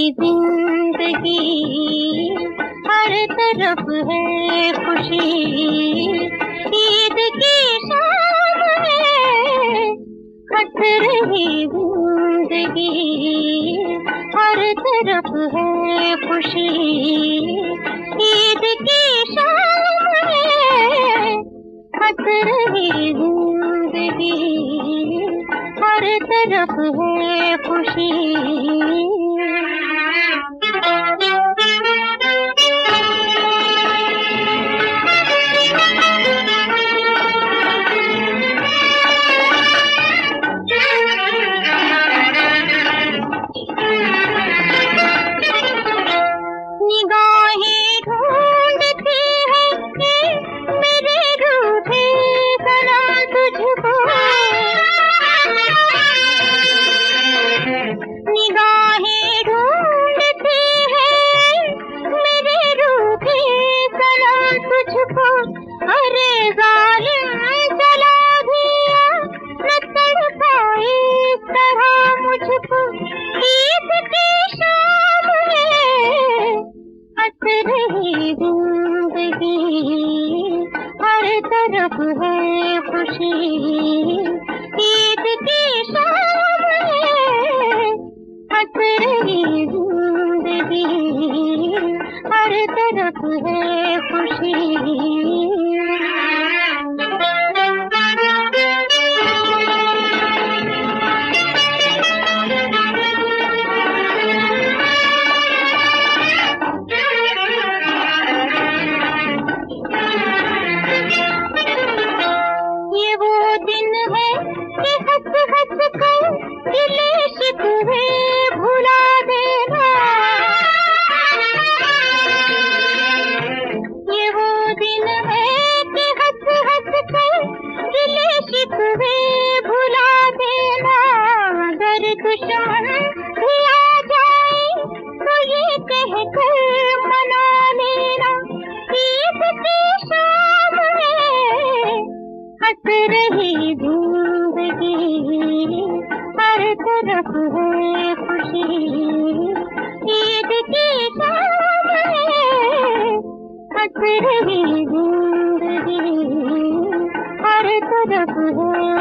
जिंदगी, हर तरफ है खुशी। ईद की शाम है, हंस रही जिंदगी, हर तरफ है खुशी। ईद की शाम है, हंस रही जिंदगी, हर तरफ है खुशी। निगाहें ढूंढती है मेरे रूठे सनम तुझको, निगाहें ढूंढती है मेरे रूठे सनम तुझको। अरे जालिम चला गया न तड़पाए इस तरह मुझको। ईद की शाम है, हंस रही जिंदगी, हर तरफ है खुशी। ईद की शाम है, हंस रही जिंदगी, हर तरफ है खुशी। हंस कर गिले शिकवे भुला देना, ये वो दिन है कि हंस कर गिले शिकवे भुला देना। अगर दुश्मन भी आ जाए तो ये कहकर मना लेना। ईद की शाम है, हंस रही जिंदगी, हर तरफ है खुशी। ईद की शाम है, हंस रही जिंदगी, हर तरफ है